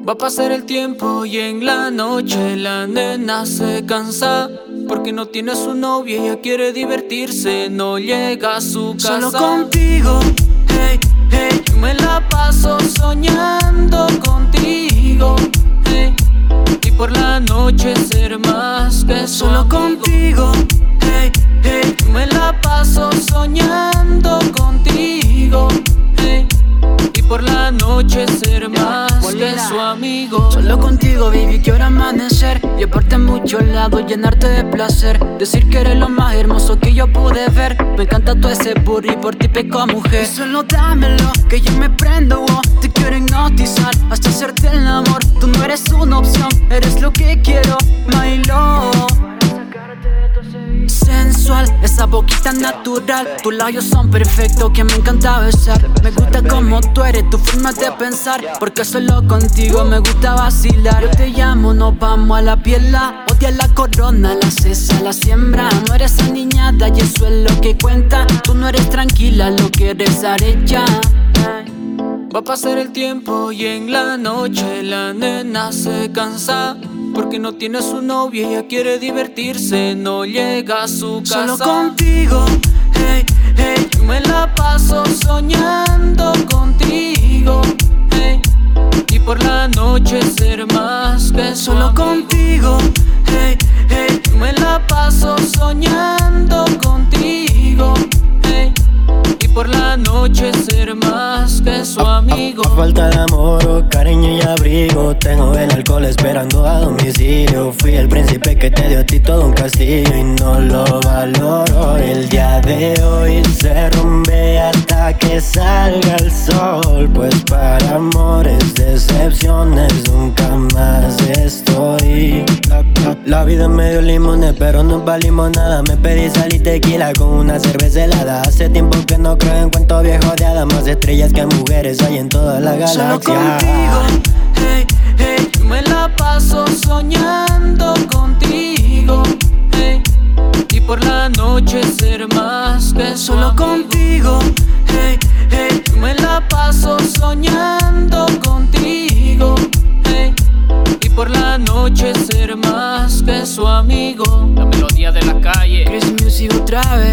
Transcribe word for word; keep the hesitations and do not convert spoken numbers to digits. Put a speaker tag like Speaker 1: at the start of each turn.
Speaker 1: Va a pasar el tiempo y en la noche la nena se cansa porque no tiene a su novia, ella quiere divertirse, no llega a su casa.
Speaker 2: Solo contigo, hey, hey.
Speaker 1: Yo me la paso soñando contigo, hey. Y por la noche ser más que su
Speaker 2: Solo
Speaker 1: amigo.
Speaker 2: contigo, hey, hey.
Speaker 1: Yo me la paso soñando contigo, hey. Y por la noche ser más que su amigo.
Speaker 2: Solo contigo, baby, quiero amanecer. Llevarte a muchos lados, llenarte de placer. Decir que eres lo más hermoso que yo pude ver. Me encanta todo ese booty, por ti peco a mujer. Y solo dámelo, que yo me prendo, oh. Te quiero hipnotizar, hasta hacerte el amor. Tú no eres una opción, eres lo que quiero, my love. Sensual, esa boquita natural. Tus labios son perfectos, que me encanta besar. Me gusta como tú eres, tu forma de pensar. Porque solo contigo me gusta vacilar. Yo te llamo, nos vamos a la piela. Odia la corona, la cesa, la siembra. No eres aniñada y eso es lo que cuenta. Tú no eres tranquila, lo que eres arella.
Speaker 1: Va a pasar el tiempo y en la noche la nena se cansa porque no tiene a su novia, ella quiere divertirse, no llega a su casa.
Speaker 2: Solo contigo, hey, hey.
Speaker 1: Yo me la paso soñando contigo, hey. Y por la noche ser más que su
Speaker 2: Solo
Speaker 1: amigo.
Speaker 2: contigo, hey, hey.
Speaker 1: Yo me la paso soñando contigo, hey. Y por la noche ser más que su amigo.
Speaker 3: A, a, a falta de amor, cariño y abrigo, tengo el alcohol esperando a domicilio. Fui el príncipe que te dio a ti todo un castillo y no lo valoro. El día de hoy se rumbe hasta que salga el sol, pues para amores, decepciones nunca más estoy. La, la, la vida es medio limones, pero no valimos nada. Me pedí sal y tequila con una cerveza helada. Hace tiempo que no creo en cuentos viejos de hadas. Más estrellas que mujeres hay en toda la galaxia.
Speaker 2: Solo contigo, hey, hey.
Speaker 1: Yo me la paso soñando contigo, hey. Y por la noche ser más que su
Speaker 2: Solo
Speaker 1: amigo.
Speaker 2: contigo, hey, hey.
Speaker 1: Yo me la paso soñando contigo, hey. Y por la noche ser más que su amigo. La melodía de la calle.
Speaker 2: Chris Music otra vez.